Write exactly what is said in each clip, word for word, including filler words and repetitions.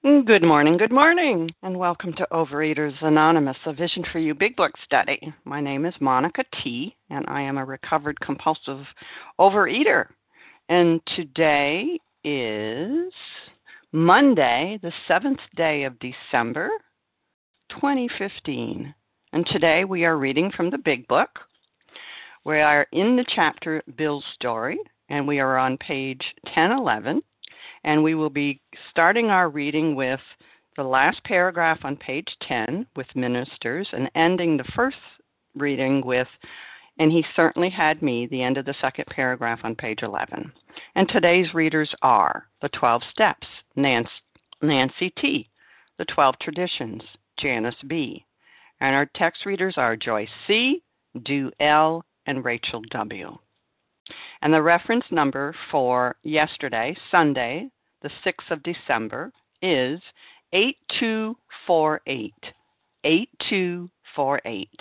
Good morning, good morning, and welcome to Overeaters Anonymous, a Vision for You Big Book study. My name is Monica T., and I am a recovered compulsive overeater. And today is Monday, the seventh day of December, twenty fifteen. And today we are reading from the Big Book. We are in the chapter Bill's Story, and we are on page ten eleven. And we will be starting our reading with the last paragraph on page ten with ministers and ending the first reading with, and he certainly had me, the end of the second paragraph on page eleven. And today's readers are the twelve Steps, Nancy, Nancy T., the twelve Traditions, Janice B., and our text readers are Joyce C., Du L., and Rachel W. And the reference number for yesterday, Sunday, the sixth of December, is eight two four eight. eight two four eight.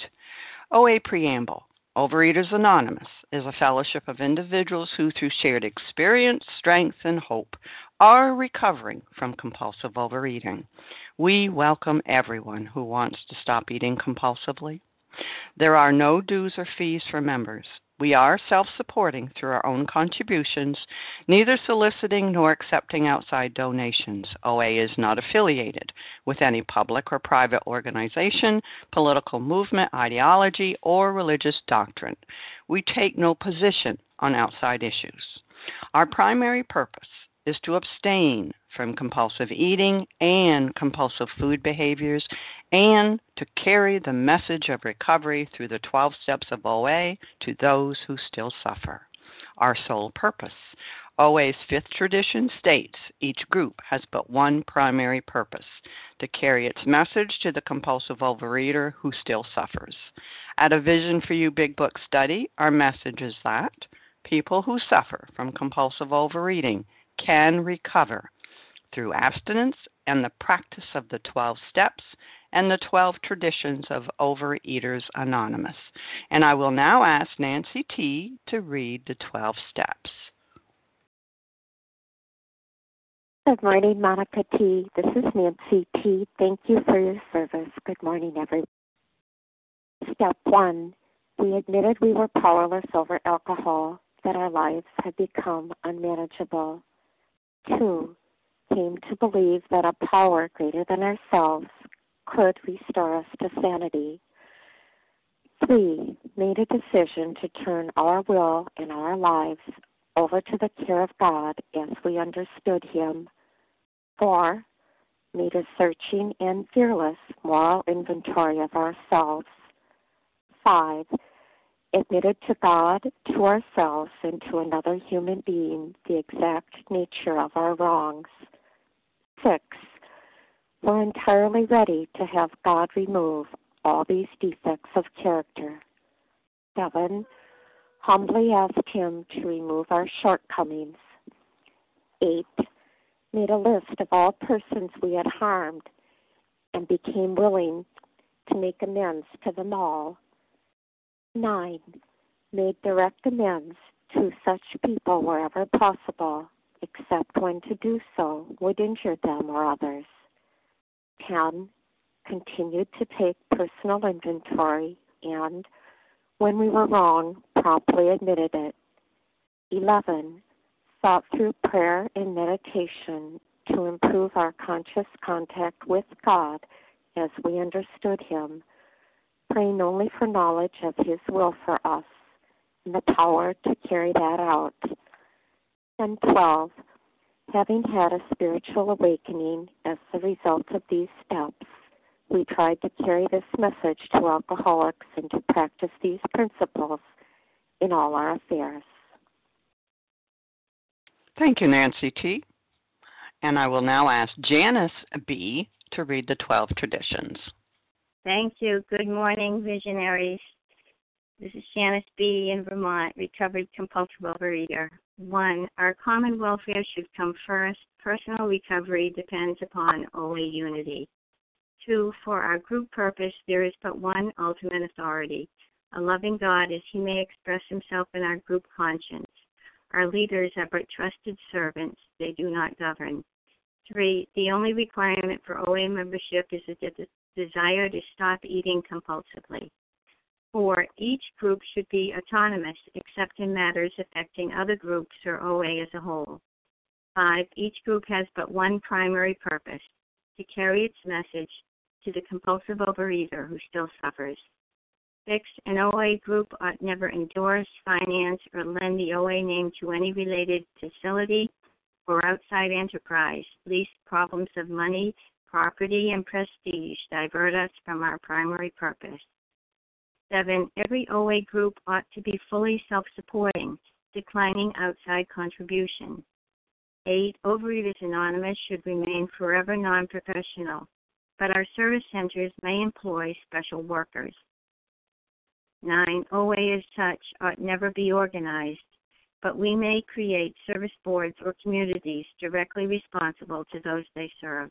O A Preamble. Overeaters Anonymous is a fellowship of individuals who, through shared experience, strength, and hope, are recovering from compulsive overeating. We welcome everyone who wants to stop eating compulsively. There are no dues or fees for members. We are self-supporting through our own contributions, neither soliciting nor accepting outside donations. O A is not affiliated with any public or private organization, political movement, ideology, or religious doctrine. We take no position on outside issues. Our primary purpose is to abstain from compulsive eating and compulsive food behaviors, and to carry the message of recovery through the twelve steps of O A to those who still suffer. Our sole purpose. O A's fifth tradition states each group has but one primary purpose, to carry its message to the compulsive overeater who still suffers. At a Vision for You Big Book study, our message is that people who suffer from compulsive overeating can recover through abstinence and the practice of the twelve steps and the twelve traditions of Overeaters Anonymous. And I will now ask Nancy T. to read the twelve steps. Good morning, Monica T. This is Nancy T. Thank you for your service. Good morning, everyone. Step one, we admitted we were powerless over alcohol, that our lives had become unmanageable. Two, came to believe that a power greater than ourselves could restore us to sanity. Three, made a decision to turn our will and our lives over to the care of God as we understood Him. Four, made a searching and fearless moral inventory of ourselves. Five, admitted to God, to ourselves, and to another human being the exact nature of our wrongs. Six, we're entirely ready to have God remove all these defects of character. Seven, humbly asked Him to remove our shortcomings. Eight, made a list of all persons we had harmed and became willing to make amends to them all. Nine, made direct amends to such people wherever possible, except when to do so would injure them or others. Ten, continued to take personal inventory and, when we were wrong, promptly admitted it. Eleven, sought through prayer and meditation to improve our conscious contact with God as we understood Him, praying only for knowledge of His will for us and the power to carry that out. And twelve, having had a spiritual awakening as the result of these steps, we tried to carry this message to alcoholics and to practice these principles in all our affairs. Thank you, Nancy T. And I will now ask Janice B. to read the twelve traditions. Thank you. Good morning, visionaries. This is Janice B. in Vermont, recovered compulsive overeater. One, our common welfare should come first. Personal recovery depends upon O A unity. Two, for our group purpose, there is but one ultimate authority, a loving God as He may express Himself in our group conscience. Our leaders are but trusted servants. They do not govern. Three, the only requirement for O A membership is a de- desire to stop eating compulsively. Four, each group should be autonomous except in matters affecting other groups or O A as a whole. Five, each group has but one primary purpose, to carry its message to the compulsive overeater who still suffers. Six, an O A group ought never endorse, finance, or lend the O A name to any related facility or outside enterprise, lest problems of money, property, and prestige divert us from our primary purpose. Seven, every O A group ought to be fully self-supporting, declining outside contribution. Eight, Overeaters Anonymous should remain forever non-professional, but our service centers may employ special workers. Nine, O A as such ought never be organized, but we may create service boards or communities directly responsible to those they serve.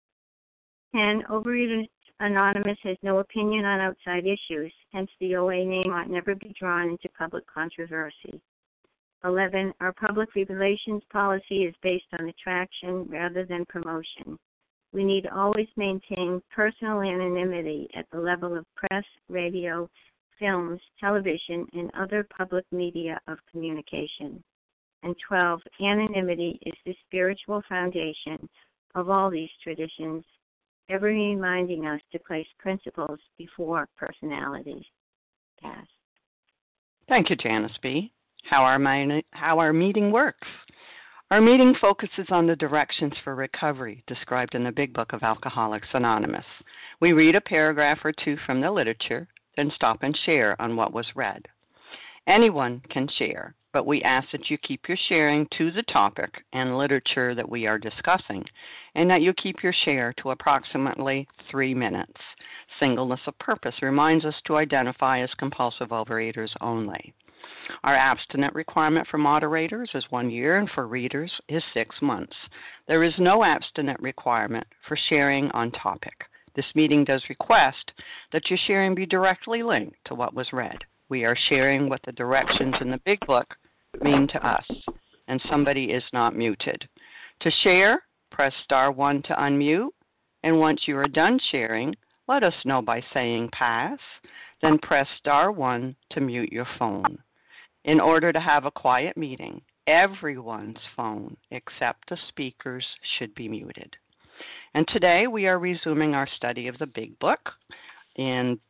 Ten, Overeaters Anonymous has no opinion on outside issues, hence the O A name ought never be drawn into public controversy. Eleven, our public relations policy is based on attraction rather than promotion. We need to always maintain personal anonymity at the level of press, radio, films, television, and other public media of communication. And twelve, anonymity is the spiritual foundation of all these traditions, ever reminding us to place principles before personalities. Pass. Thank you, Janice B. How our, mi- how our meeting works. Our meeting focuses on the directions for recovery described in the Big Book of Alcoholics Anonymous. We read a paragraph or two from the literature, then stop and share on what was read. Anyone can share, but we ask that you keep your sharing to the topic and literature that we are discussing, and that you keep your share to approximately three minutes. Singleness of purpose reminds us to identify as compulsive overeaters only. Our abstinent requirement for moderators is one year, and for readers is six months. There is no abstinent requirement for sharing on topic. This meeting does request that your sharing be directly linked to what was read. We are sharing what the directions in the Big Book mean to us, and somebody is not muted. To share, press star one to unmute, and once you are done sharing, let us know by saying pass, then press star one to mute your phone. In order to have a quiet meeting, everyone's phone except the speaker's should be muted. And today we are resuming our study of the Big Book in,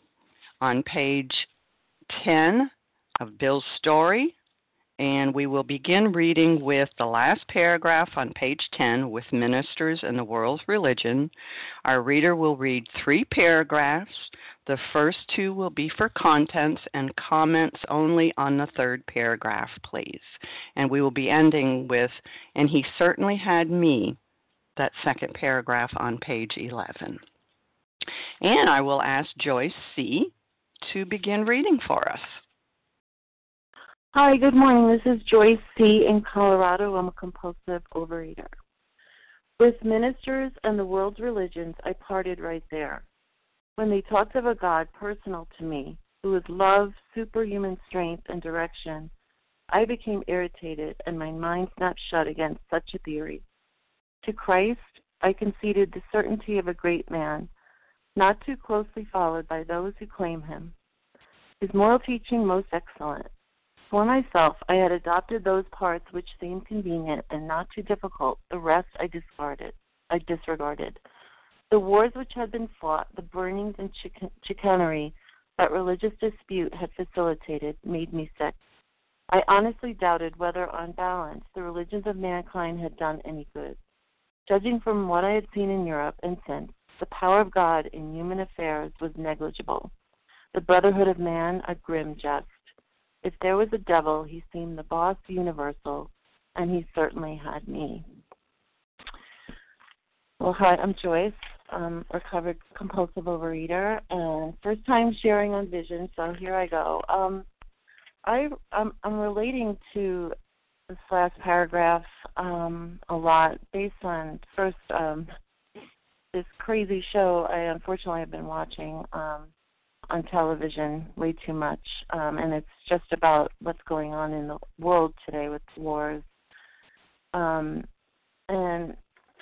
on page ten of Bill's story, and we will begin reading with the last paragraph on page ten with Ministers in the World's Religion. Our reader will read three paragraphs. The first two will be for contents and comments only on the third paragraph, please. And we will be ending with, and he certainly had me, that second paragraph on page eleven. And I will ask Joyce C. to begin reading for us. Hi, good morning. This is Joyce C. in Colorado. I'm a compulsive overeater. With Ministers and the World's Religions, I parted right there. When they talked of a God personal to me, who is love, superhuman strength, and direction, I became irritated and my mind snapped shut against such a theory. To Christ, I conceded the certainty of a great man, not too closely followed by those who claim him. His moral teaching most excellent. For myself, I had adopted those parts which seemed convenient and not too difficult. The rest I discarded. I disregarded. The wars which had been fought, the burnings and chic- chicanery that religious dispute had facilitated, made me sick. I honestly doubted whether, on balance, the religions of mankind had done any good. Judging from what I had seen in Europe and since, the power of God in human affairs was negligible. The brotherhood of man, a grim jest. If there was a devil, he seemed the boss universal, and he certainly had me. Well, hi, I'm Joyce, um, recovered compulsive overeater, and first time sharing on Vision, so here I go. Um, I, I'm, I'm relating to this last paragraph um, a lot based on, first, um, this crazy show I unfortunately have been watching um, on television way too much, um, and it's just about what's going on in the world today with wars. Um, and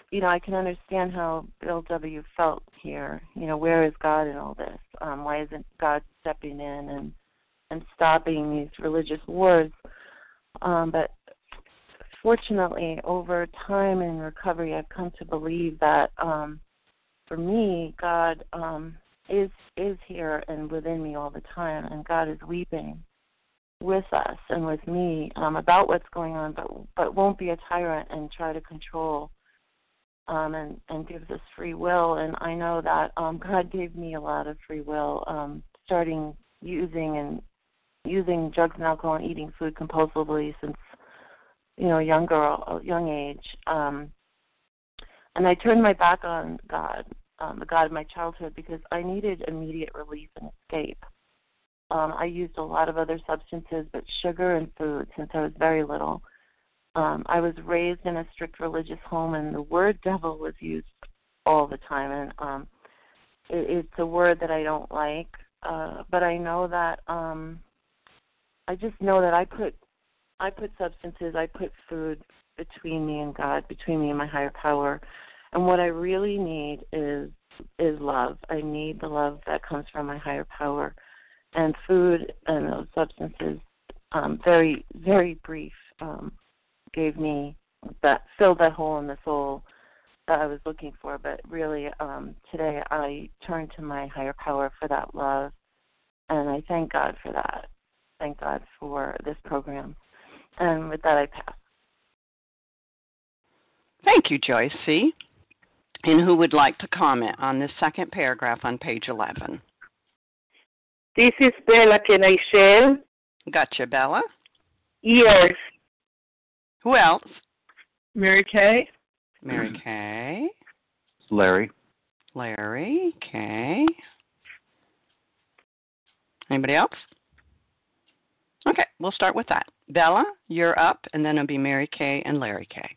you know, I can understand how Bill W. felt here. You know, where is God in all this? Um, why isn't God stepping in and, and stopping these religious wars? Um, but fortunately, over time in recovery, I've come to believe that um, for me, God um, is is here and within me all the time, and God is weeping with us and with me um, about what's going on, but but won't be a tyrant and try to control um, and, and gives us free will. And I know that um, God gave me a lot of free will, um, starting using and using drugs and alcohol and eating food compulsively since, you know, a young girl, a young age. Um, and I turned my back on God, um, the God of my childhood, because I needed immediate relief and escape. Um, I used a lot of other substances, but sugar and food since I was very little. Um, I was raised in a strict religious home, and the word devil was used all the time. And um, it, it's a word that I don't like, uh, but I know that um, I just know that I put I put substances, I put food between me and God, between me and my higher power. And what I really need is is love. I need the love that comes from my higher power. And food and those substances, um, very, very brief, um, gave me that, filled that hole in the soul that I was looking for. But really, um, today I turn to my higher power for that love, and I thank God for that. Thank God for this program. And with that, I pass. Thank you, Joyce C. And who would like to comment on this second paragraph on page eleven? This is Bella. Can I share? Gotcha, Bella. Yes. Who else? Mary Kay. Mary Kay. Larry. Larry. Kay. Anybody else? Okay, we'll start with that. Bella, you're up, and then it'll be Mary Kay and Larry Kay.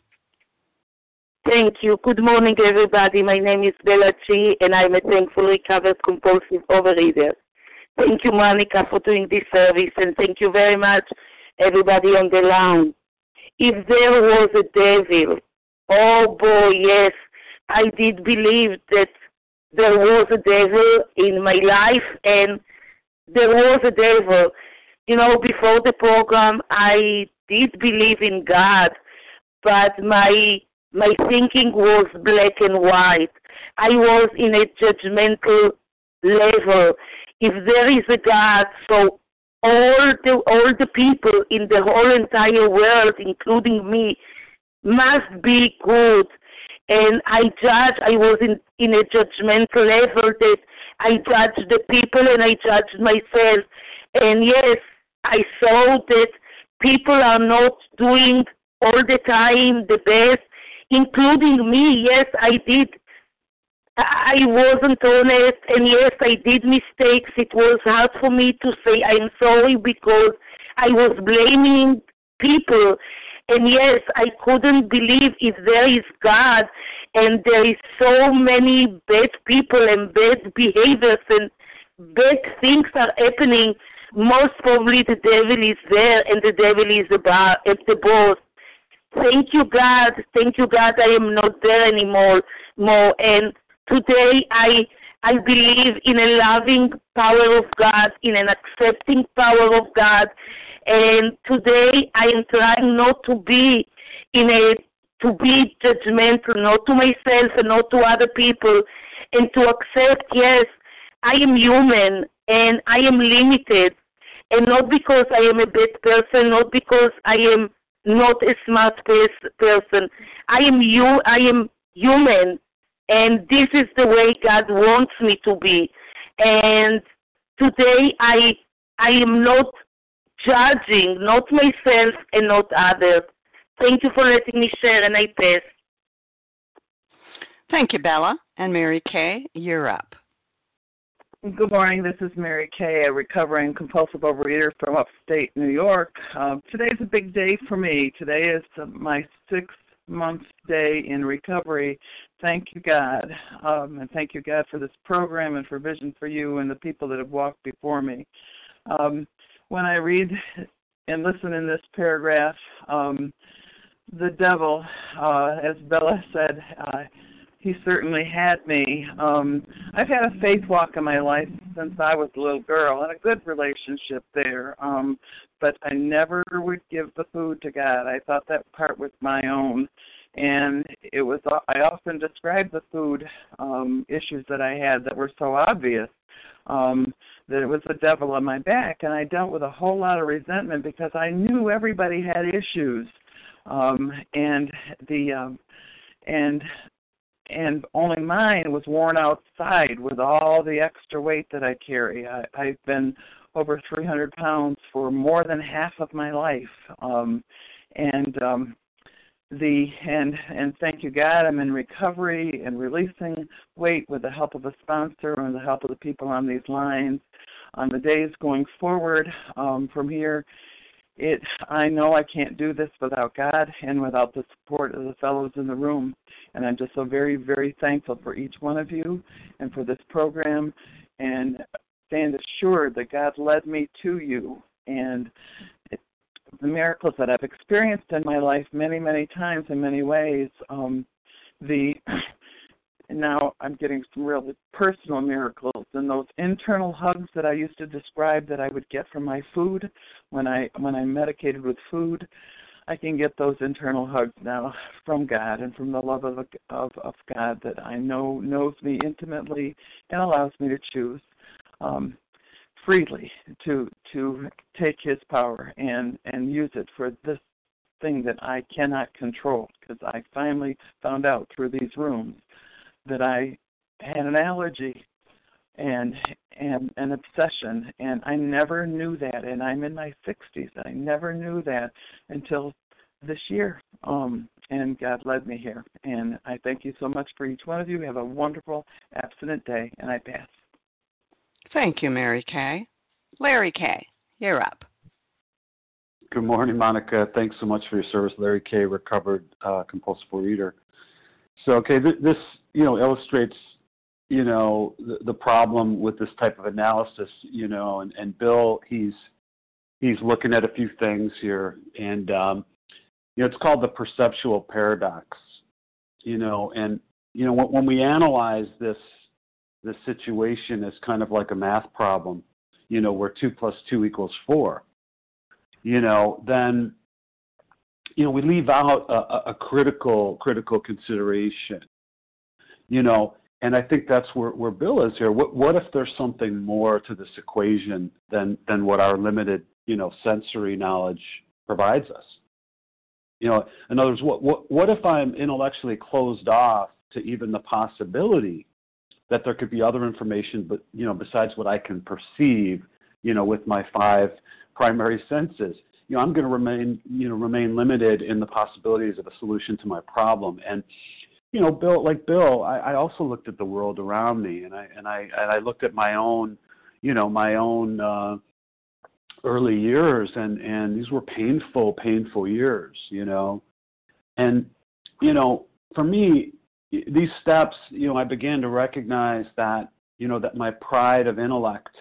Thank you. Good morning, everybody. My name is Bella Chi, and I'm a thankful recovered compulsive overeater. Thank you, Monica, for doing this service, and thank you very much, everybody on the line. If there was a devil, oh boy, yes, I did believe that there was a devil in my life, and there was a devil. You know, before the program, I did believe in God, but my my thinking was black and white. I was in a judgmental level. If there is a God, so all the all the people in the whole entire world, including me, must be good. And I judge, I was in, in a judgmental level that I judged the people and I judged myself. And yes, I saw that people are not doing all the time the best, including me. Yes, I did. I wasn't honest, and yes, I did mistakes. It was hard for me to say I'm sorry because I was blaming people. And yes, I couldn't believe if there is God and there is so many bad people and bad behaviors and bad things are happening, most probably the devil is there and the devil is about at the boss. Thank you, God. Thank you, God. I am not there anymore. More and today I I believe in a loving power of God, in an accepting power of God. And today I am trying not to be in a to be judgmental, not to myself and not to other people, and to accept, yes, I am human and I am limited, and not because I am a bad person, not because I am not a smart person. I am you. I am human, and this is the way God wants me to be. And today I I am not judging, not myself and not others. Thank you for letting me share, and I pass. Thank you, Bella. And Mary Kay, you're up. Good morning. This is Mary Kay, a recovering compulsive overeater from upstate New York. Um, today's a big day for me. Today is my sixth-month day in recovery. Thank you, God. Um, and thank you, God, for this program and for Vision for You and the people that have walked before me. Um, when I read and listen in this paragraph, um, the devil, uh, as Bella said, uh, he certainly had me. Um, I've had a faith walk in my life since I was a little girl, and a good relationship there. Um, but I never would give the food to God. I thought that part was my own, and it was. I often described the food um, issues that I had that were so obvious um, that it was the devil on my back, and I dealt with a whole lot of resentment because I knew everybody had issues, um, and the um, and and only mine was worn outside with all the extra weight that I carry. I, I've been over three hundred pounds for more than half of my life, um, and um, the and and thank you God, I'm in recovery and releasing weight with the help of a sponsor and the help of the people on these lines. On the days going forward um, from here, it I know I can't do this without God and without the support of the fellows in the room. And I'm just so very, very thankful for each one of you and for this program, and stand assured that God led me to you. And it, the miracles that I've experienced in my life many, many times in many ways, um, the now I'm getting some really personal miracles, and those internal hugs that I used to describe that I would get from my food when I when I'm medicated with food, I can get those internal hugs now from God and from the love of, of, of God that I know knows me intimately and allows me to choose um, freely to to take His power and, and use it for this thing that I cannot control, because I finally found out through these rooms that I had an allergy and and an obsession, and I never knew that, and I'm in my sixties. I never knew that until this year, um, and God led me here, and I thank you so much for each one of you. Have a wonderful, abstinent day, and I pass. Thank you, Mary Kay. Larry Kay, you're up. Good morning, Monica. Thanks so much for your service. Larry Kay, recovered uh, compulsive reader. So, okay, th- this, you know, illustrates, you know, the, the problem with this type of analysis, you know, and, and Bill, he's he's looking at a few things here, and, um, you know, it's called the perceptual paradox, you know, and, you know, when, when we analyze this, this situation as kind of like a math problem, you know, where two plus two equals four, you know, then, you know, we leave out a, a critical, critical consideration, you know, and I think that's where, where Bill is here. What, what if there's something more to this equation than, than what our limited, you know, sensory knowledge provides us? You know, in other words, what, what, what if I'm intellectually closed off to even the possibility that there could be other information, but, you know, besides what I can perceive, you know, with my five primary senses? You know, I'm going to remain, you know, remain limited in the possibilities of a solution to my problem. And, you know, Bill, like Bill, I, I also looked at the world around me, and I and I and I looked at my own, you know, my own uh, early years, and and these were painful, painful years, you know, and you know, for me, these steps, you know, I began to recognize that, you know, that my pride of intellect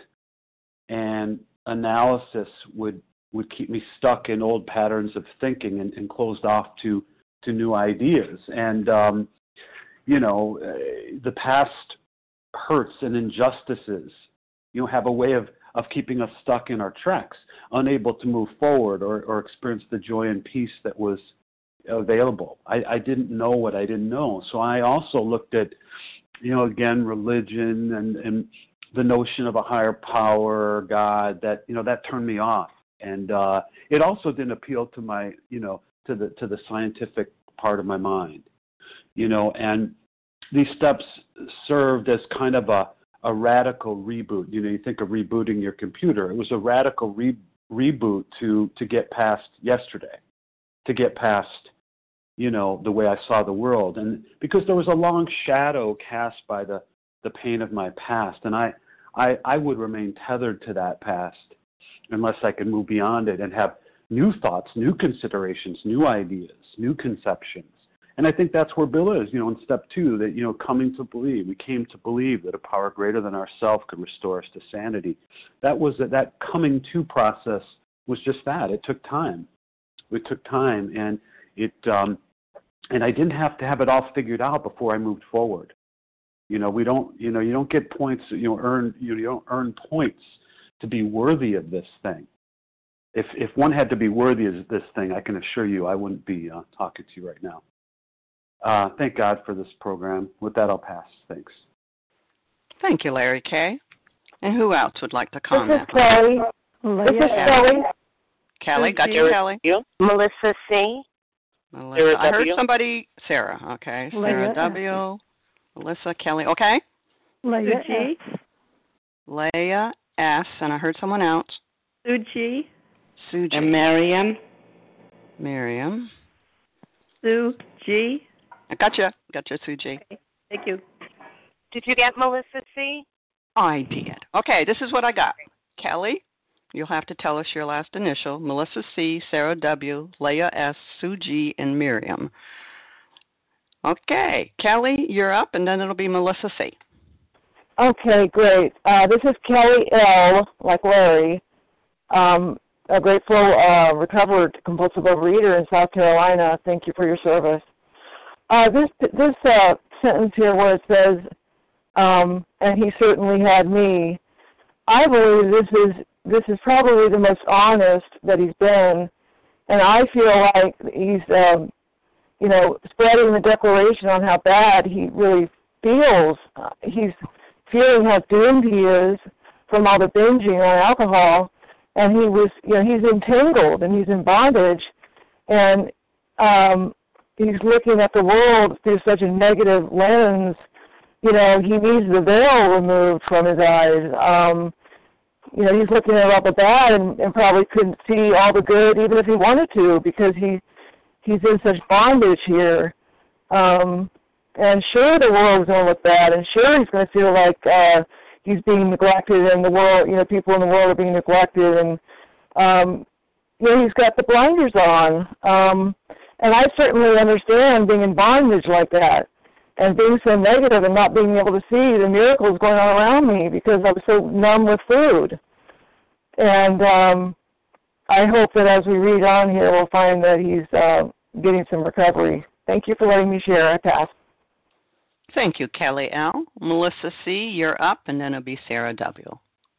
and analysis would would keep me stuck in old patterns of thinking and, and closed off to to new ideas. And um, you know, uh, the past hurts and injustices, you know, have a way of, of keeping us stuck in our tracks, unable to move forward or, or experience the joy and peace that was available. I, I didn't know what I didn't know. So I also looked at, you know, again, religion and, and the notion of a higher power, God, that, you know, that turned me off. And uh, it also didn't appeal to my, you know, to the to the scientific part of my mind, you know. And these steps served as kind of a, a radical reboot. You know, you think of rebooting your computer. It was a radical re- reboot to to get past yesterday, to get past, you know, the way I saw the world. And because there was a long shadow cast by the, the pain of my past, and I, I I would remain tethered to that past unless I could move beyond it and have new thoughts, new considerations, new ideas, new conceptions. And I think that's where Bill is, you know, in step two, that, you know, coming to believe. We came to believe that a power greater than ourselves could restore us to sanity. That was that, that coming to process was just that. It took time. It took time. And It um, and I didn't have to have it all figured out before I moved forward. You know, we don't. You know, you don't get points. You know, earn. You know, you don't earn points to be worthy of this thing. If if one had to be worthy of this thing, I can assure you, I wouldn't be uh, talking to you right now. Uh, thank God for this program. With that, I'll pass. Thanks. Thank you, Larry K. And who else would like to comment? This is Kelly. This is Kelly. Kelly, got you, Kelly? You? Melissa C. Melissa. Sarah I heard w. somebody, Sarah. Okay, Sarah W. Melissa, Kelly. Okay. Leah G. Leah S. And I heard someone else. Sue G. Sue G. And Miriam. Miriam. Sue G. I gotcha. Gotcha, Sue G. Okay. Thank you. Did you get Melissa C? I did. Okay, this is what I got. Kelly, you'll have to tell us your last initial. Melissa C., Sarah W., Leah S., Sue G., and Miriam. Okay, Kelly, you're up, and then it'll be Melissa C. Okay, great. Uh, this is Kelly L., like Larry, um, a grateful uh, recovered compulsive overeater in South Carolina. Thank you for your service. Uh, this this uh, sentence here where it says, um, and he certainly had me, I believe this is this is probably the most honest that he's been, and I feel like he's, um, you know, spreading the declaration on how bad he really feels. Uh, he's feeling how doomed he is from all the binging on alcohol, and he was, you know, he's entangled and he's in bondage, and um, he's looking at the world through such a negative lens. You know, he needs the veil removed from his eyes. Um, you know, he's looking at all the bad and, and probably couldn't see all the good even if he wanted to because he he's in such bondage here. Um, and sure, the world's going to look bad, and sure, he's going to feel like uh, he's being neglected, and the world, you know, people in the world are being neglected, and um, you know, he's got the blinders on. Um, and I certainly understand being in bondage like that, and being so negative and not being able to see the miracles going on around me because I was so numb with food. And um, I hope that as we read on here, we'll find that he's uh, getting some recovery. Thank you for letting me share. I pass. Thank you, Kelly L. Melissa C., you're up, and then it'll be Sarah W.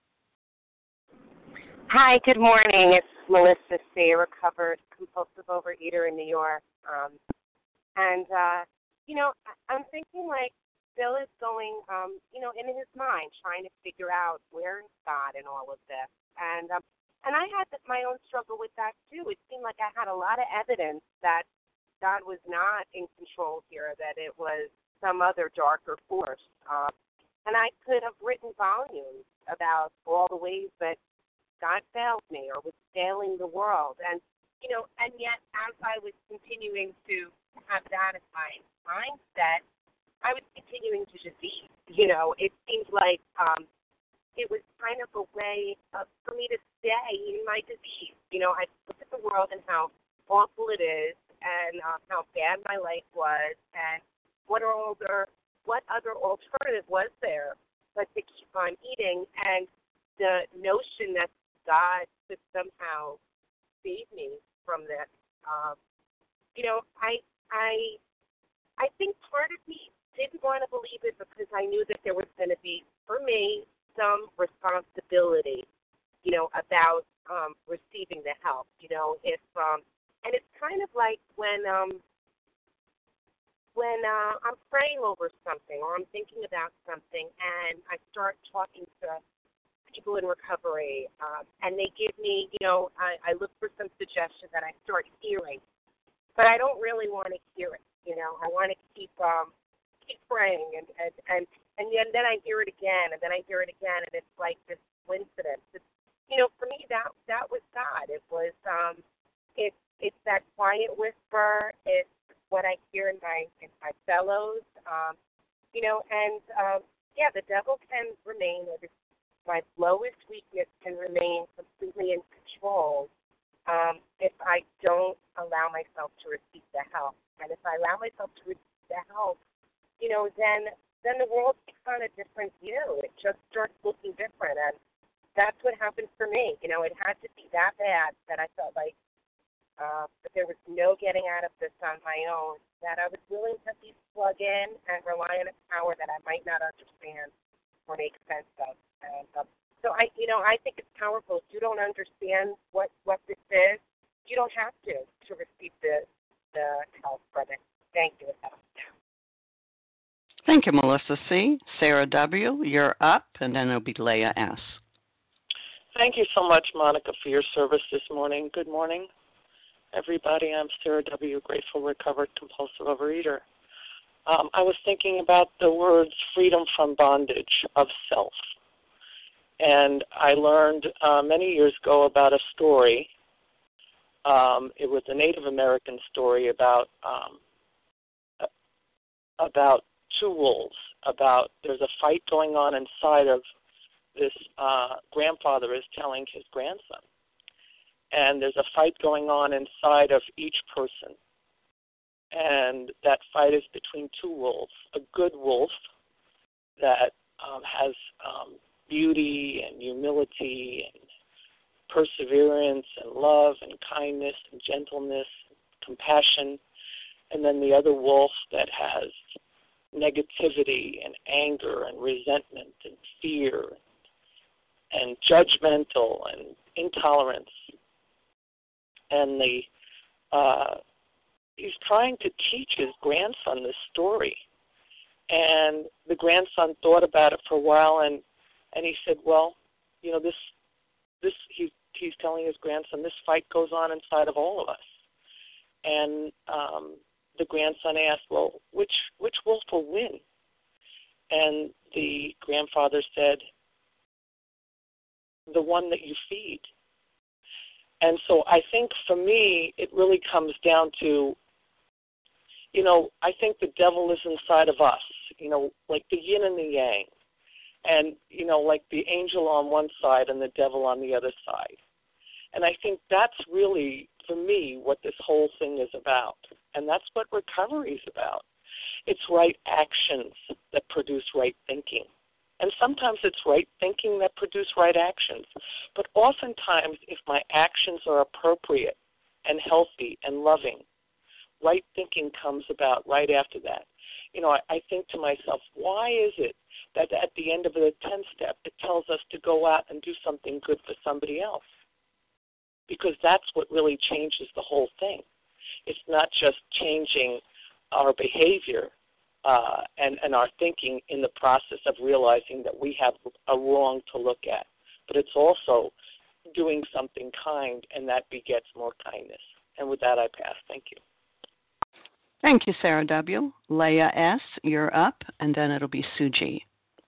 Hi, good morning. It's Melissa C., a recovered compulsive overeater in New York. Um, and, uh, you know, I'm thinking like Bill is going, um, you know, in his mind, trying to figure out where is God in all of this. And um, and I had my own struggle with that, too. It seemed like I had a lot of evidence that God was not in control here, that it was some other darker force. Um, and I could have written volumes about all the ways that God failed me or was failing the world. And, you know, and yet as I was continuing to have that as my mindset, I was continuing to deceive. You know, it seemed like um, it was kind of a way of, for me to stay in my disease. You know, I look at the world and how awful it is and um, how bad my life was and what are all the, what other alternative was there but to keep on eating, and the notion that God could somehow save me from this. Um, you know, I I I think part of me didn't want to believe it because I knew that there was going to be, for me, some responsibility, you know, about um, receiving the help. You know, if um, and it's kind of like when um, when uh, I'm praying over something or I'm thinking about something and I start talking to people in recovery, um, and they give me, you know, I, I look for some suggestion that I start hearing, but I don't really want to hear it. You know, I want to keep um, keep praying, and and and and then I hear it again, and then I hear it again, and it's like this coincidence. It's, you know, for me that that was God. It was um, it's it's that quiet whisper. It's what I hear in my in my fellows. Um, you know, and um, yeah, the devil can remain at his my lowest weakness can remain completely in control um, if I don't allow myself to receive the help. And if I allow myself to receive the help, you know, then then the world takes on a different view. It just starts looking different. And that's what happened for me. You know, it had to be that bad that I felt like uh, that there was no getting out of this on my own, that I was willing to at least plug in and rely on a power that I might not understand or make sense of. And um, so I, you know, I think it's powerful. If you don't understand what, what this is, you don't have to to receive the the help from it. Thank you. Thank you, Melissa C. Sarah W., you're up, and then it'll be Leah S. Thank you so much, Monica, for your service this morning. Good morning, everybody. I'm Sarah W., grateful, recovered, compulsive overeater. Um, I was thinking about the words freedom from bondage of self. And I learned uh, many years ago about a story. Um, it was a Native American story about um, about two wolves. About there's a fight going on inside of this uh, grandfather is telling his grandson. And there's a fight going on inside of each person. And that fight is between two wolves. A good wolf that um, has um, beauty and humility and perseverance and love and kindness and gentleness, compassion. And then the other wolf that has negativity and anger and resentment and fear and judgmental and intolerance. And the uh, he's trying to teach his grandson this story. And the grandson thought about it for a while, and, and he said, well, you know, this this he, he's telling his grandson, this fight goes on inside of all of us. And um, the grandson asked, well, which which wolf will win? And the grandfather said, the one that you feed. And so I think for me, it really comes down to, you know, I think the devil is inside of us, you know, like the yin and the yang. And, you know, like the angel on one side and the devil on the other side. And I think that's really, for me, what this whole thing is about. And that's what recovery is about. It's right actions that produce right thinking. And sometimes it's right thinking that produce right actions. But oftentimes, if my actions are appropriate and healthy and loving, right thinking comes about right after that. You know, I, I think to myself, why is it that at the end of the tenth step, it tells us to go out and do something good for somebody else? Because that's what really changes the whole thing. It's not just changing our behavior uh, and, and our thinking in the process of realizing that we have a wrong to look at, but it's also doing something kind, and that begets more kindness. And with that, I pass. Thank you. Thank you, Sarah W. Leah S., you're up, and then it'll be Sue G.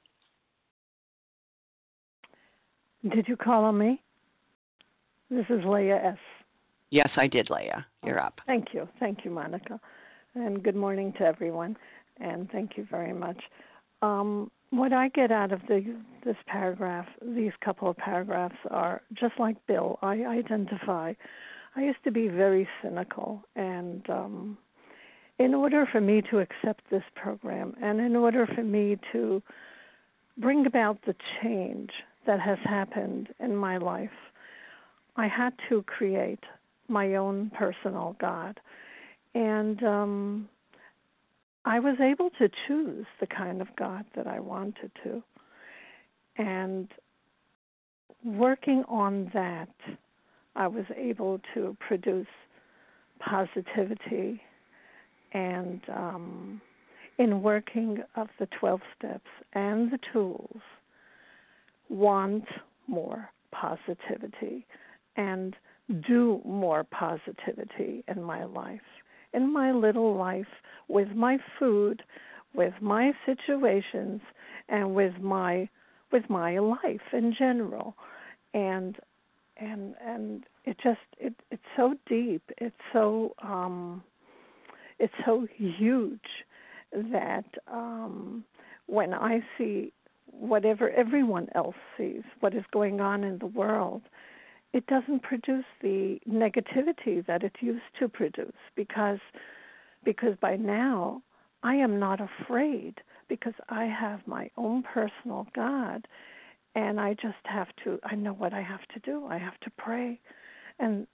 Did you call on me? This is Leah S. Yes, I did, Leah. You're up. Thank you. Thank you, Monica. And good morning to everyone, and thank you very much. Um, what I get out of the, this paragraph, these couple of paragraphs, are just like Bill. I identify. I used to be very cynical, and um, in order for me to accept this program, and in order for me to bring about the change that has happened in my life, I had to create my own personal God. And um, I was able to choose the kind of God that I wanted to. And working on that, I was able to produce positivity. And um, in working of the twelve steps and the tools, want more positivity and do more positivity in my life, in my little life, with my food, with my situations, and with my with my life in general. And and and it just it it's so deep, it's so um it's so huge that um when I see whatever everyone else sees, what is going on in the world, it doesn't produce the negativity that it used to produce, because because by now I am not afraid, because I have my own personal God, and I just have to, I know what I have to do. I have to pray. And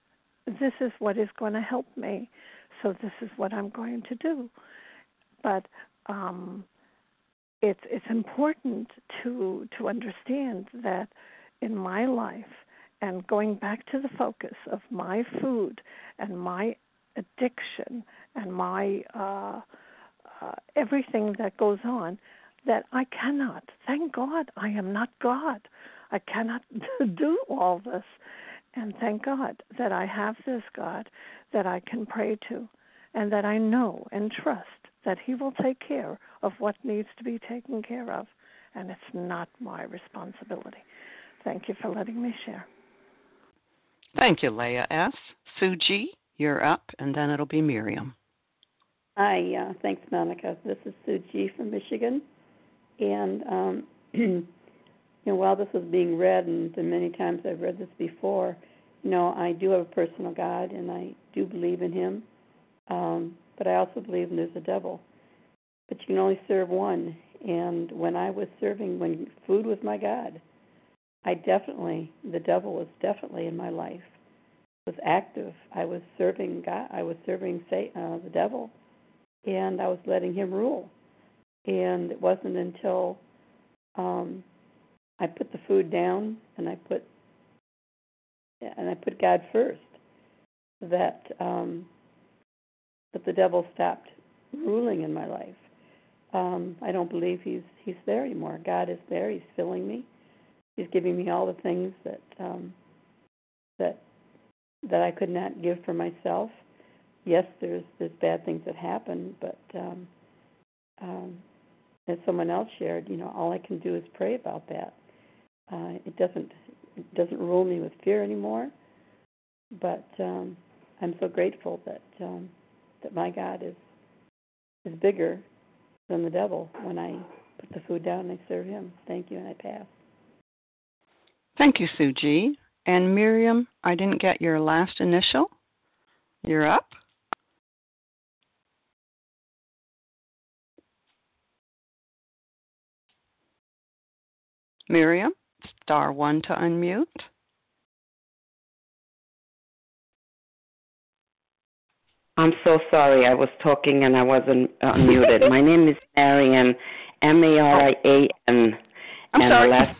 this is what is going to help me, so this is what I'm going to do. But um, it's it's important to to understand that in my life, and going back to the focus of my food and my addiction and my uh, uh, everything that goes on, that I cannot, thank God, I am not God. I cannot do all this. And thank God that I have this God that I can pray to, and that I know and trust that he will take care of what needs to be taken care of, and it's not my responsibility. Thank you for letting me share. Thank you, Leah S. Sue G., you're up, and then it'll be Miriam. Hi, uh, thanks, Monica. This is Sue G. from Michigan. And, um, you know, while this was being read, and the many times I've read this before, you know, I do have a personal God, and I do believe in him. Um, but I also believe there's a devil. But you can only serve one. And when I was serving, when food was my God, I definitely, the devil was definitely in my life. It was active. I was serving God. I was serving Satan, uh, the devil, and I was letting him rule. And it wasn't until um, I put the food down and I put and I put God first that um, that the devil stopped ruling in my life. Um, I don't believe he's he's there anymore. God is there. He's filling me. He's giving me all the things that um, that that I could not give for myself. Yes, there's there's bad things that happen, but um, um, as someone else shared, you know, all I can do is pray about that. Uh, it doesn't it doesn't rule me with fear anymore. But um, I'm so grateful that um, that my God is is bigger than the devil. When I put the food down and I serve him. Thank you, and I pass. Thank you, Sue G. And Miriam, I didn't get your last initial. You're up. Miriam, star one to unmute. I'm so sorry. I was talking and I wasn't unmuted. My name is Marian, M A R I A N. I'm and sorry. The last...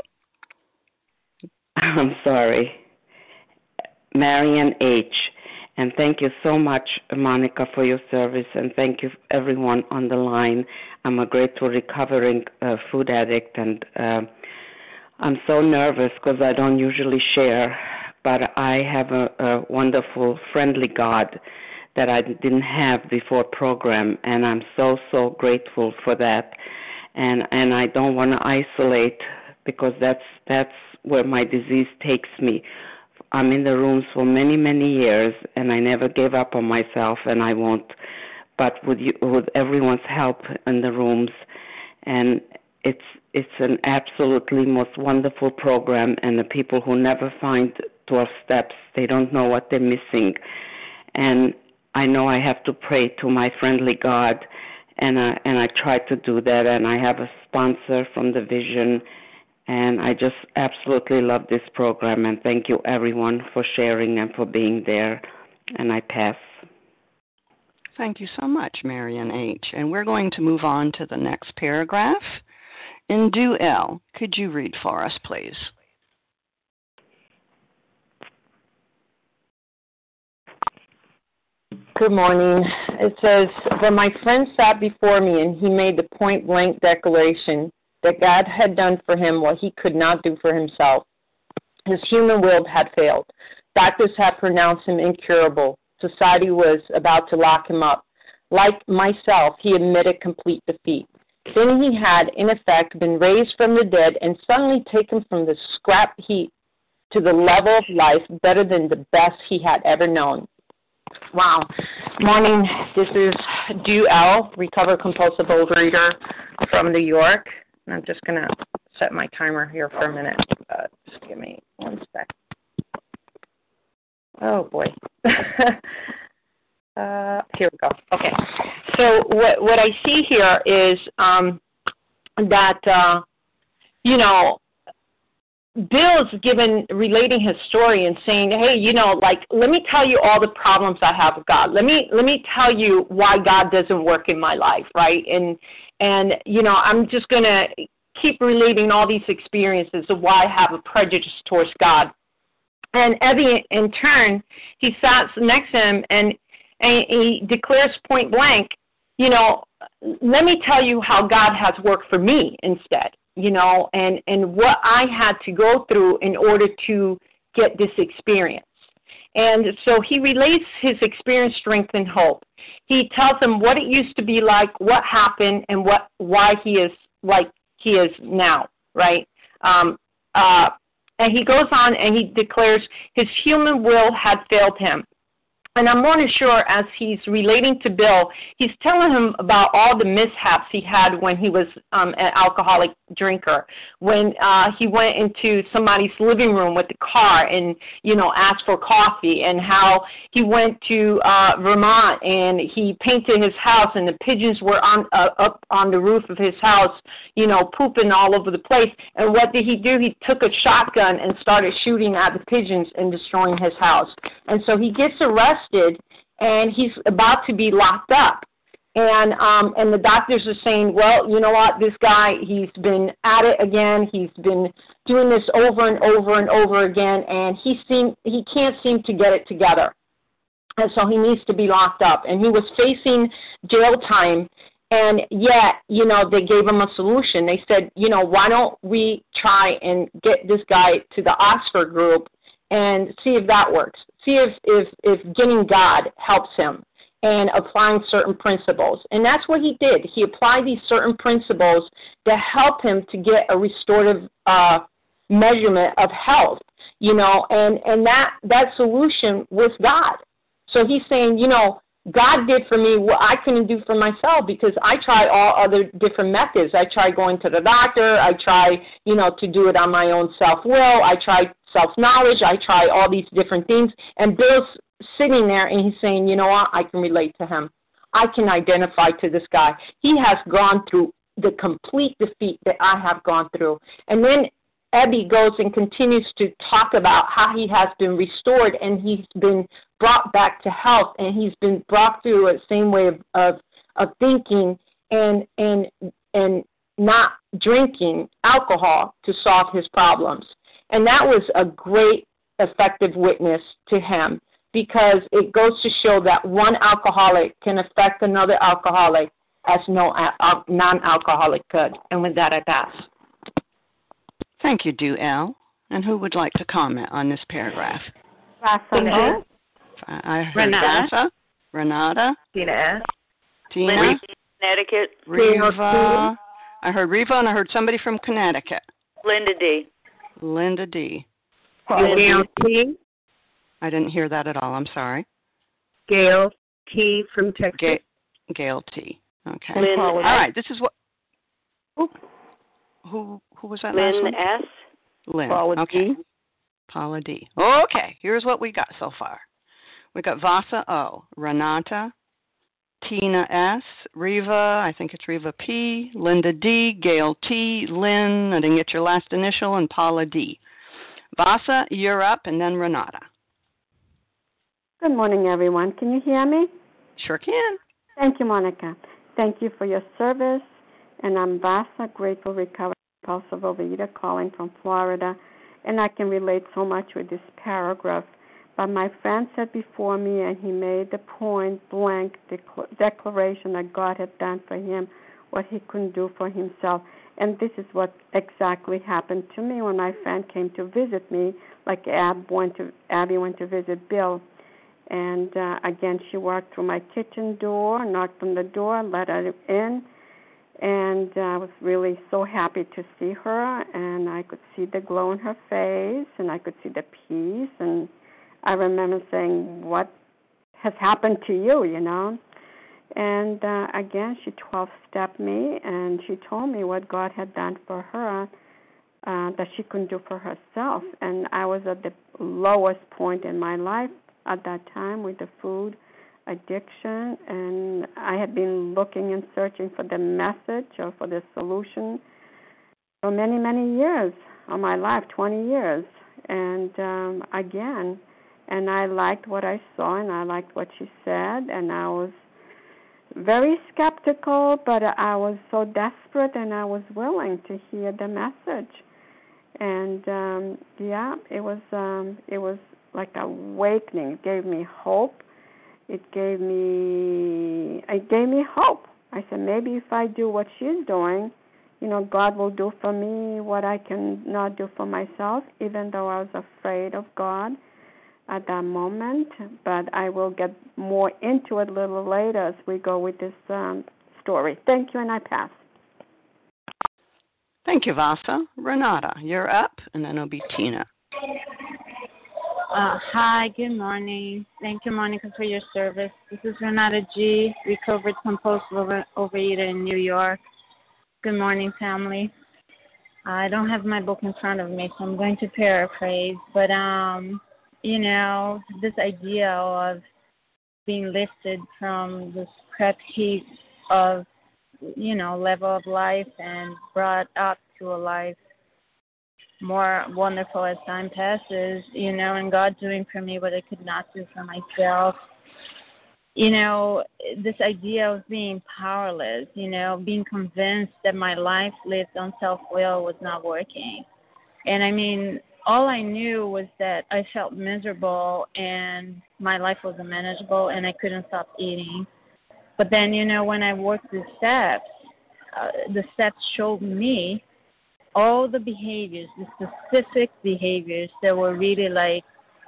I'm sorry. Marian H. And thank you so much, Monica, for your service, and thank you everyone on the line. I'm a grateful recovering uh, food addict, and uh, I'm so nervous because I don't usually share, but I have a, a wonderful, friendly God that I didn't have before program, and I'm so, so grateful for that. And and I don't want to isolate because that's that's where my disease takes me. I'm in the rooms for many, many years, and I never gave up on myself, and I won't. But with you, with everyone's help in the rooms, and it's it's an absolutely most wonderful program. And the people who never find twelve steps, they don't know what they're missing. And I know I have to pray to my friendly God, and I, and I try to do that. And I have a sponsor from the Vision. And I just absolutely love this program, and thank you, everyone, for sharing and for being there. And I pass. Thank you so much, Marian H. And we're going to move on to the next paragraph. Indu L., could you read for us, please? Good morning. It says, when my friend sat before me and he made the point-blank declaration that God had done for him what he could not do for himself. His human will had failed. Doctors had pronounced him incurable. Society was about to lock him up. Like myself, he admitted complete defeat. Then he had, in effect, been raised from the dead and suddenly taken from the scrap heap to the level of life better than the best he had ever known. Wow. Morning. This is Du L., recovered compulsive overeater from New York. I'm just going to set my timer here for a minute. Uh, just give me one sec. Oh, boy. uh, here we go. Okay. So what what I see here is um, that, uh, you know, Bill's given, relating his story and saying, hey, you know, like, let me tell you all the problems I have with God. Let me, let me tell you why God doesn't work in my life, right? And, and you know, I'm just going to keep relating all these experiences of why I have a prejudice towards God. And Ebby, in turn, he sat next to him and, and he declares point blank, you know, let me tell you how God has worked for me instead, you know, and, and what I had to go through in order to get this experience. And so he relates his experience, strength, and hope. He tells them what it used to be like, what happened, and what why he is like he is now, right? Um, uh, and he goes on and he declares his human will had failed him. And I'm more than sure as he's relating to Bill, he's telling him about all the mishaps he had when he was um, an alcoholic drinker, when uh, he went into somebody's living room with the car and, you know, asked for coffee, and how he went to uh, Vermont and he painted his house and the pigeons were on uh, up on the roof of his house, you know, pooping all over the place. And what did he do? He took a shotgun and started shooting at the pigeons and destroying his house. And so he gets arrested, and he's about to be locked up. And um, and the doctors are saying, well, you know what, this guy, he's been at it again. He's been doing this over and over and over again, and he seem he can't seem to get it together. And so he needs to be locked up. And he was facing jail time, and yet, you know, they gave him a solution. They said, you know, why don't we try and get this guy to the Oxford group and see if that works. See if, if, if getting God helps him and applying certain principles. And that's what he did. He applied these certain principles to help him to get a restorative uh, measurement of health, you know, and, and that, that solution was God. So he's saying, you know, God did for me what I couldn't do for myself, because I tried all other different methods. I tried going to the doctor. I tried, you know, to do it on my own self-will. I tried self-knowledge. I tried all these different things. And Bill's sitting there and he's saying, you know what, I can relate to him. I can identify to this guy. He has gone through the complete defeat that I have gone through. And then Ebby goes and continues to talk about how he has been restored and he's been brought back to health, and he's been brought through a same way of, of, of thinking and and and not drinking alcohol to solve his problems. And that was a great, effective witness to him, because it goes to show that one alcoholic can affect another alcoholic as no uh, non-alcoholic could. And with that, I pass. Thank you, Du Elle. And who would like to comment on this paragraph? Vasa. I heard Renata. Vasa, Renata, Tina S. Tina, Linda, Connecticut. Reva. I heard Reva, and I heard somebody from Connecticut. Linda D. Linda D. Gail T. I didn't hear that at all. I'm sorry. Gail T. from Texas. Gail, Gail T. Okay. Lynn all S. right. This is what. Who who, who was that last Lynn one? S. Lynn. Paula okay. D. Paula D. Okay. Here's what we got so far. We got Vasa O, Renata, Tina S, Reva, I think it's Reva P, Linda D, Gail T, Lynn, I didn't get your last initial, and Paula D. Vasa, you're up, and then Renata. Good morning, everyone. Can you hear me? Sure can. Thank you, Monica. Thank you for your service. And I'm Vasa, grateful, recovered, compulsive overeater, calling from Florida. And I can relate so much with this paragraph. But my friend said before me, and he made the point blank decla- declaration that God had done for him what he couldn't do for himself. And this is what exactly happened to me when my friend came to visit me, like Ab went to, Abby went to visit Bill. And uh, again, she walked through my kitchen door, knocked on the door, let her in. And uh, I was really so happy to see her. And I could see the glow in her face, and I could see the peace. And I remember saying, what has happened to you, you know? And uh, again, she twelve-stepped me, and she told me what God had done for her uh, that she couldn't do for herself. And I was at the lowest point in my life at that time with the food addiction, and I had been looking and searching for the message or for the solution for many, many years. all my life, twenty years. And um, again, and I liked what I saw, and I liked what she said, and I was very skeptical, but I was so desperate, and I was willing to hear the message. And um, yeah, it was um, it was like awakening. It gave me hope. It gave me it gave me hope. I said, maybe if I do what she's doing, you know, God will do for me what I can not do for myself, even though I was afraid of God at that moment. But I will get more into it a little later as we go with this um, story. Thank you, and I pass. Thank you, Vasa. Renata, you're up, and then it'll be Tina. Uh, hi, good morning. Thank you, Monica, for your service. This is Renata G., recovered compulsive over, overeater in New York. Good morning, family. I don't have my book in front of me, so I'm going to paraphrase. But, um, you know, this idea of being lifted from this crap heap of, you know, level of life and brought up to a life more wonderful as time passes, you know, and God doing for me what I could not do for myself. You know, this idea of being powerless, you know, being convinced that my life lived on self-will was not working. And I mean, all I knew was that I felt miserable and my life was unmanageable and I couldn't stop eating. But then, you know, when I worked the steps, uh, the steps showed me all the behaviors, the specific behaviors that were really like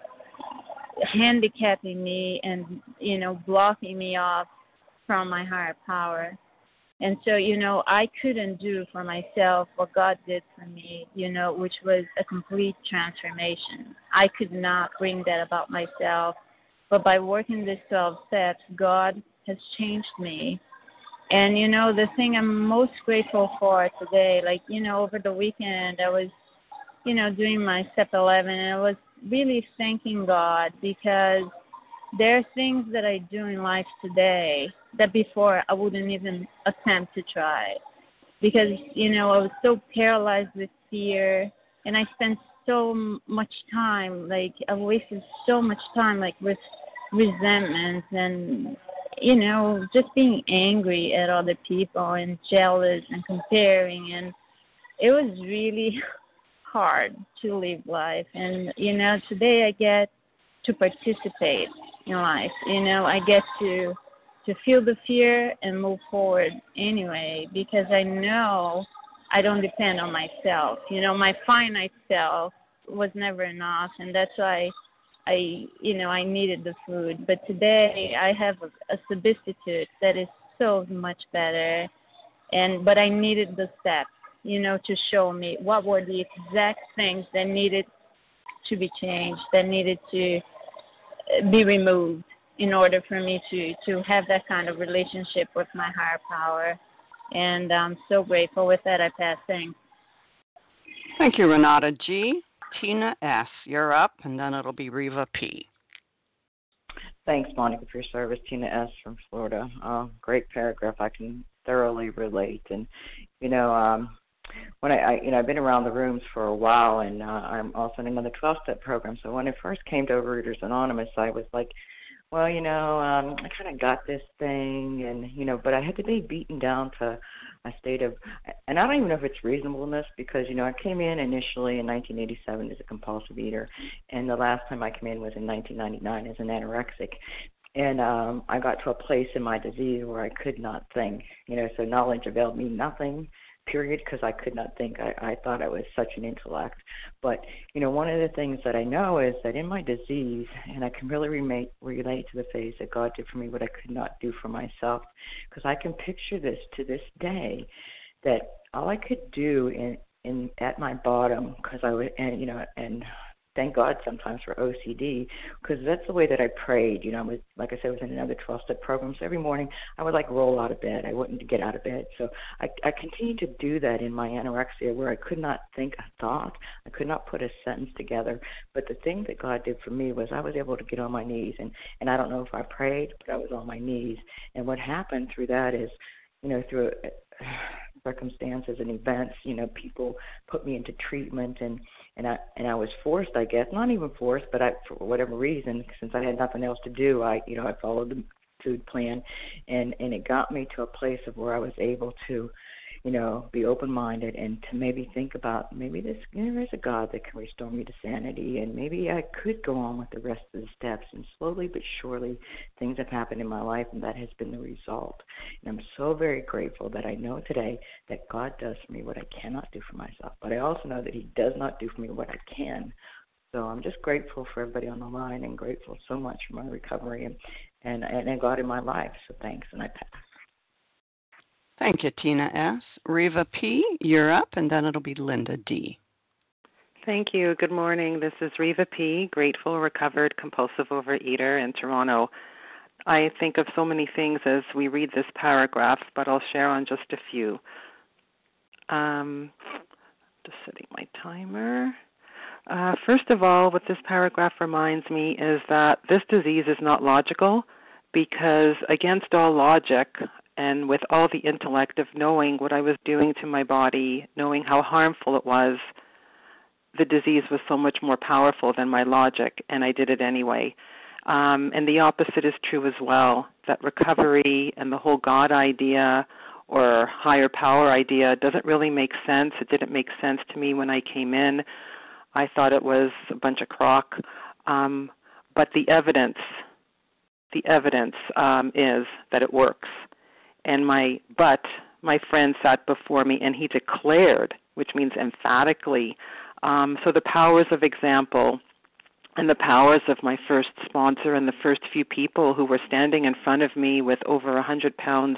handicapping me and, you know, blocking me off from my higher power. And so, you know, I couldn't do for myself what God did for me, you know, which was a complete transformation. I could not bring that about myself. But by working these twelve steps, God has changed me. And, you know, the thing I'm most grateful for today, like, you know, over the weekend I was, you know, doing my step eleven, and I was really thanking God because there are things that I do in life today that before I wouldn't even attempt to try. Because, you know, I was so paralyzed with fear, and I spent so much time, like, I wasted so much time, like, with resentment and, you know, just being angry at other people and jealous and comparing. And it was really hard to live life. And, you know, today I get to participate in life. You know, I get to to feel the fear and move forward anyway, because I know I don't depend on myself. You know, my finite self was never enough, and that's why I, you know, I needed the food. But today I have a, a substitute that is so much better, and but I needed the steps, you know, to show me what were the exact things that needed to be changed, that needed to be removed in order for me to, to have that kind of relationship with my higher power. And I'm so grateful. With that, I pass. Thanks. Thank you, Renata G. Tina S., you're up, and then it'll be Reva P. Thanks, Monica, for your service. Tina S. from Florida. Uh, great paragraph. I can thoroughly relate. And, you know, um, when I, I, you know, I've been around the rooms for a while, and uh, I'm also in the twelve-step program. So when I first came to Overeaters Anonymous, I was like, well, you know, um, I kind of got this thing, and, you know, but I had to be beaten down to a state of, and I don't even know if it's reasonableness, because, you know, I came in initially in nineteen eighty-seven as a compulsive eater, and the last time I came in was in nineteen ninety-nine as an anorexic. And um, I got to a place in my disease where I could not think, you know, so knowledge availed me nothing, period, because I could not think. I, I thought I was such an intellect. But, you know, one of the things that I know is that in my disease, and I can really relate, relate to the phase that God did for me what I could not do for myself, because I can picture this to this day, that all I could do in, in at my bottom, because I would, and, you know, and thank God sometimes for O C D, because that's the way that I prayed. You know, I was, like I said, I was in another twelve-step program, so every morning I would, like, roll out of bed. I wouldn't get out of bed. So I, I continued to do that in my anorexia, where I could not think a thought. I could not put a sentence together. But the thing that God did for me was I was able to get on my knees, and, and I don't know if I prayed, but I was on my knees. And what happened through that is, you know, through circumstances and events. You know, people put me into treatment, and and I and I was forced, I guess, not even forced, but I, for whatever reason, since I had nothing else to do, I you know I followed the food plan, and and it got me to a place of where I was able to, you know, be open-minded and to maybe think about maybe this, you know, there's a God that can restore me to sanity, and maybe I could go on with the rest of the steps. And slowly but surely, things have happened in my life, and that has been the result. And I'm so very grateful that I know today that God does for me what I cannot do for myself, but I also know that He does not do for me what I can. So I'm just grateful for everybody on the line, and grateful so much for my recovery and and, and God in my life. So thanks, and I pass. Thank you, Tina S. Reva P., you're up, and then it'll be Linda D. Thank you. Good morning. This is Reva P., grateful, recovered, compulsive overeater in Toronto. I think of so many things as we read this paragraph, but I'll share on just a few. Um, just setting my timer. Uh, first of all, what this paragraph reminds me is that this disease is not logical, because against all logic, and with all the intellect of knowing what I was doing to my body, knowing how harmful it was, the disease was so much more powerful than my logic, and I did it anyway. Um, and the opposite is true as well, that recovery and the whole God idea or higher power idea doesn't really make sense. It didn't make sense to me when I came in. I thought it was a bunch of crock. Um, but the evidence, the evidence um, is that it works. And my but my friend sat before me, and he declared, which means emphatically. Um, so the powers of example and the powers of my first sponsor and the first few people who were standing in front of me with over a hundred pounds,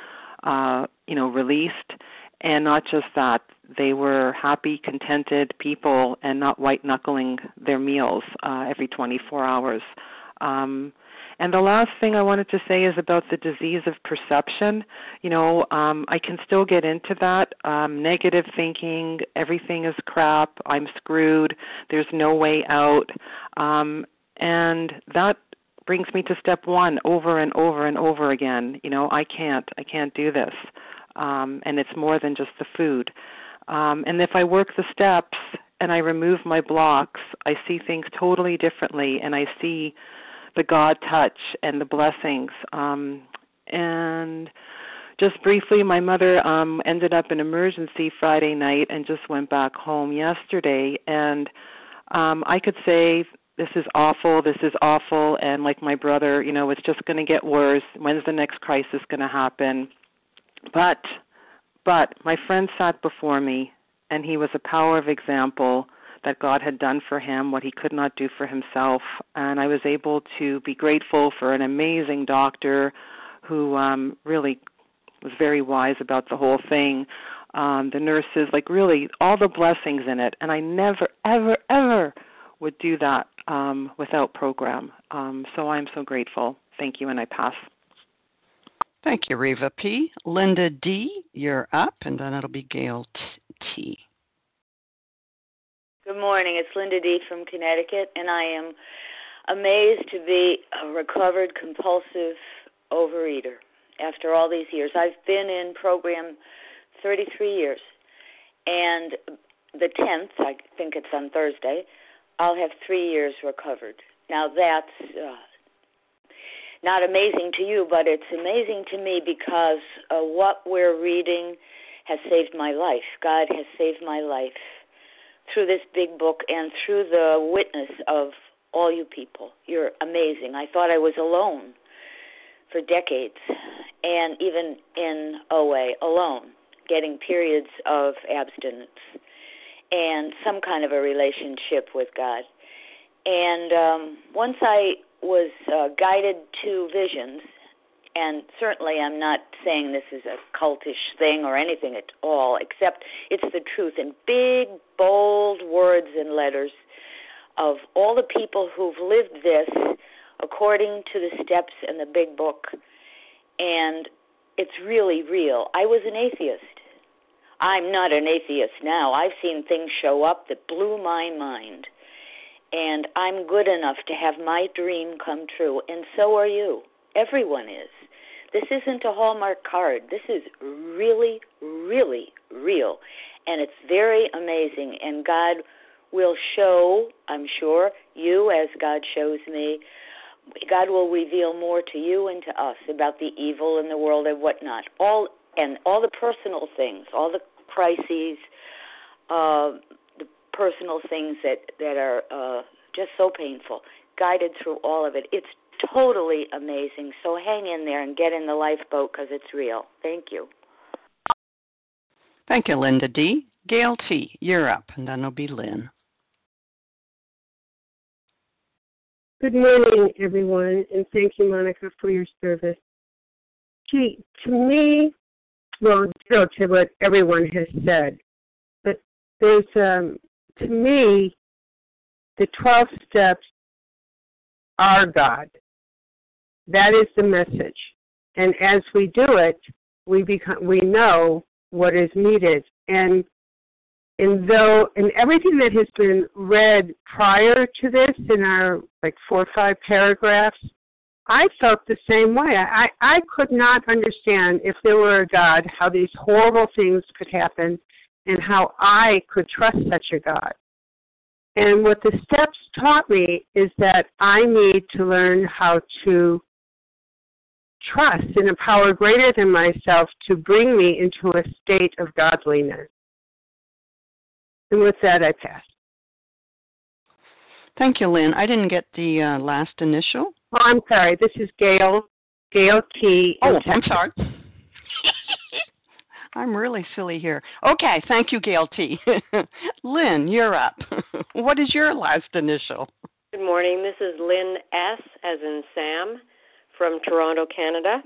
uh, you know, released, and not just that, they were happy, contented people and not white knuckling their meals uh, every twenty-four hours. Um, And the last thing I wanted to say is about the disease of perception. You know, um, I can still get into that. Um, negative thinking, everything is crap, I'm screwed, there's no way out. Um, and that brings me to step one over and over and over again. You know, I can't, I can't do this. Um, and it's more than just the food. Um, and if I work the steps and I remove my blocks, I see things totally differently, and I see the God touch and the blessings. Um, and just briefly, my mother um, ended up in emergency Friday night and just went back home yesterday. And um, I could say, this is awful, this is awful, and like my brother, you know, it's just going to get worse. When's the next crisis going to happen? But, but my friend sat before me, and he was a power of example that God had done for him what he could not do for himself. And I was able to be grateful for an amazing doctor who um, really was very wise about the whole thing. Um, the nurses, like really all the blessings in it. And I never, ever, ever would do that um, without program. Um, so I'm so grateful. Thank you, and I pass. Thank you, Reva P. Linda D., you're up, and then it'll be Gail T. Good morning. It's Linda D. from Connecticut, and I am amazed to be a recovered compulsive overeater after all these years. I've been in program thirty-three years, and the tenth, I think it's on Thursday, I'll have three years recovered. Now that's uh, not amazing to you, but it's amazing to me because uh, what we're reading has saved my life. God has saved my life through this big book and through the witness of all you people. You're amazing. I thought I was alone for decades, and even in O A, alone, getting periods of abstinence and some kind of a relationship with God. And um, once I was uh, guided to visions, and certainly I'm not saying this is a cultish thing or anything at all, except it's the truth in big, bold words and letters of all the people who've lived this according to the steps in the big book. And it's really real. I was an atheist. I'm not an atheist now. I've seen things show up that blew my mind. And I'm good enough to have my dream come true, and so are you. Everyone is. This isn't a Hallmark card. This is really, really real. And it's very amazing. And God will show, I'm sure, you as God shows me. God will reveal more to you and to us about the evil in the world and whatnot. All and all the personal things, all the crises, uh, the personal things that, that are uh, just so painful, guided through all of it. It's totally amazing. So hang in there and get in the lifeboat because it's real. Thank you. Thank you, Linda D. Gail T., you're up, and then it'll be Lynn. Good morning, everyone, and thank you, Monica, for your service. Gee, to me, well, you know, to what everyone has said, but there's, um, to me, the twelve steps are God. That is the message. And as we do it, we become, we know what is needed. And And though, and everything that has been read prior to this in our like four or five paragraphs, I felt the same way. I, I could not understand if there were a God, how these horrible things could happen and how I could trust such a God. And what the steps taught me is that I need to learn how to trust in a power greater than myself to bring me into a state of godliness. And with that, I pass. Thank you, Lynn. I didn't get the uh, last initial. Oh, I'm sorry. This is Gail. Gail T. Oh, I'm sorry. I'm really silly here. Okay, thank you, Gail T. Lynn, you're up. What is your last initial? Good morning. This is Lynn S., as in Sam, from Toronto, Canada.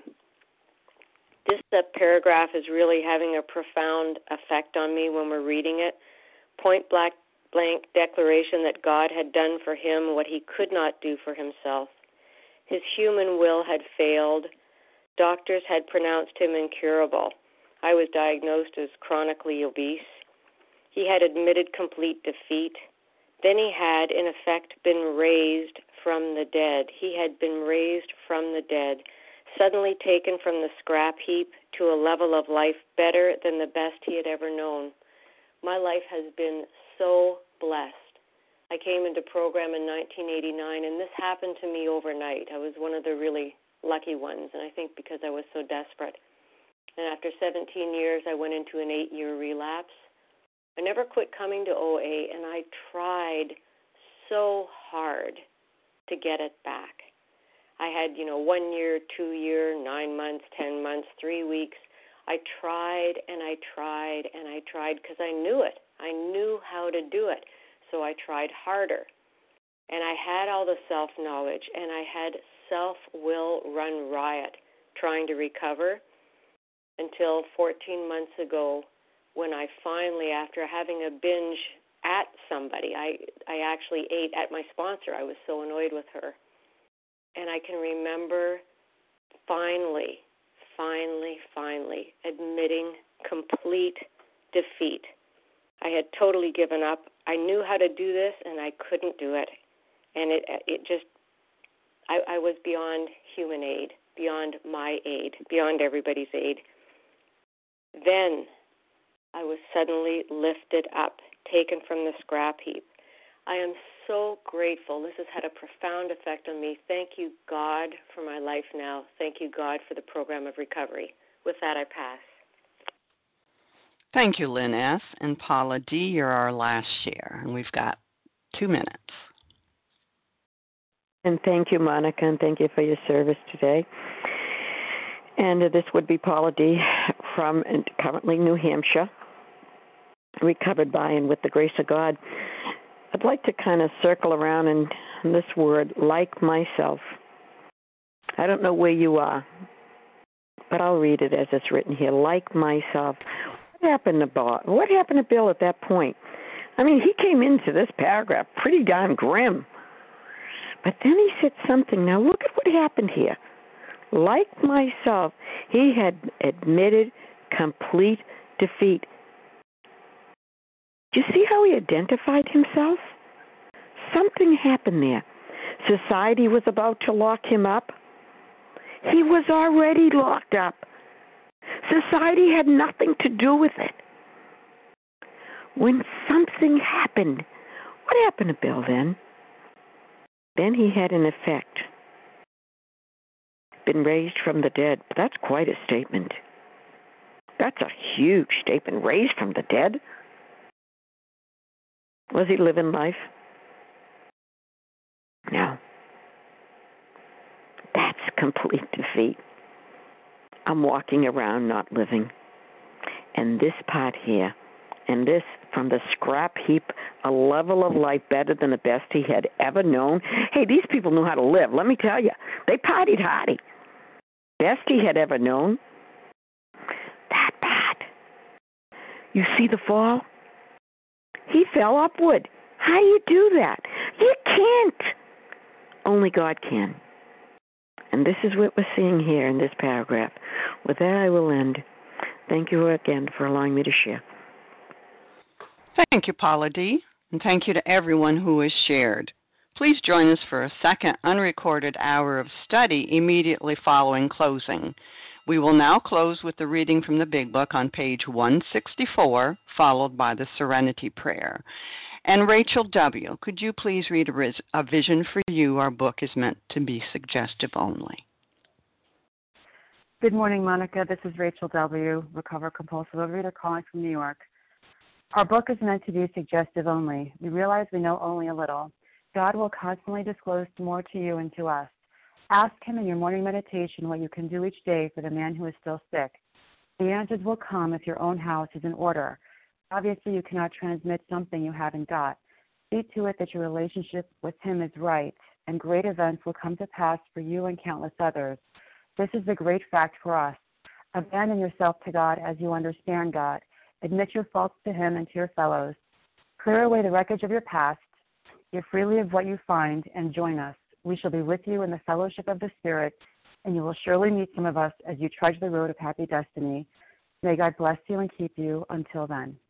This uh, paragraph is really having a profound effect on me when we're reading it. Point blank, blank declaration that God had done for him what he could not do for himself. His human will had failed. Doctors had pronounced him incurable. I was diagnosed as chronically obese. He had admitted complete defeat. Then he had, in effect, been raised from the dead. He had been raised from the dead, suddenly taken from the scrap heap to a level of life better than the best he had ever known. My life has been so blessed. I came into program in nineteen eighty-nine, and this happened to me overnight. I was one of the really lucky ones, and I think because I was so desperate. And after seventeen years, I went into an eight-year relapse. I never quit coming to O A, and I tried so hard to get it back. I had, you know, one year, two year, nine months, ten months, three weeks. I tried and I tried and I tried because I knew it. I knew how to do it. So I tried harder. And I had all the self-knowledge and I had self-will run riot trying to recover until fourteen months ago when I finally, after having a binge at somebody, I, I actually ate at my sponsor. I was so annoyed with her. And I can remember finally, finally, finally admitting complete defeat. I had totally given up. I knew how to do this, and I couldn't do it. And it it just, I, I was beyond human aid, beyond my aid, beyond everybody's aid. Then I was suddenly lifted up, taken from the scrap heap. I am so grateful. This has had a profound effect on me. Thank you, God, for my life now. Thank you, God, for the program of recovery. With that, I pass. Thank you, Lynn S. And Paula D., you're our last share, and we've got two minutes. And thank you, Monica, and thank you for your service today. And uh, this would be Paula D. from uh, currently New Hampshire, recovered by and with the grace of God. I'd like to kind of circle around in, in this word, like myself. I don't know where you are, but I'll read it as it's written here, like myself. What happened to Bob? What happened to Bill at that point? I mean, he came into this paragraph pretty darn grim. But then he said something. Now, look at what happened here. Like myself, he had admitted complete defeat. Do you see how he identified himself? Something happened there. Society was about to lock him up. He was already locked up. Society had nothing to do with it. When something happened, what happened to Bill then? Then he had an effect. Been raised from the dead. That's quite a statement. That's a huge statement. Raised from the dead? Was he living life? No. That's complete defeat. I'm walking around not living. And this part here, and this from the scrap heap, a level of life better than the best he had ever known. Hey, these people knew how to live. Let me tell you. They partied hardy. Best he had ever known. That part. You see the fall? He fell upward. How do you do that? You can't. Only God can. And this is what we're seeing here in this paragraph. With that, I will end. Thank you again for allowing me to share. Thank you, Paula D., and thank you to everyone who has shared. Please join us for a second unrecorded hour of study immediately following closing. We will now close with the reading from the Big Book on page one sixty-four, followed by the Serenity Prayer. And Rachel W., could you please read a, a Vision for You? Our book is meant to be suggestive only. Good morning, Monica. This is Rachel W., recovered compulsive overeater calling from New York. Our book is meant to be suggestive only. We realize we know only a little. God will constantly disclose more to you and to us. Ask him in your morning meditation what you can do each day for the man who is still sick. The answers will come if your own house is in order. Obviously, you cannot transmit something you haven't got. See to it that your relationship with him is right, and great events will come to pass for you and countless others. This is the great fact for us. Abandon yourself to God as you understand God. Admit your faults to him and to your fellows. Clear away the wreckage of your past. Give freely of what you find, and join us. We shall be with you in the fellowship of the Spirit, and you will surely meet some of us as you trudge the road of happy destiny. May God bless you and keep you until then.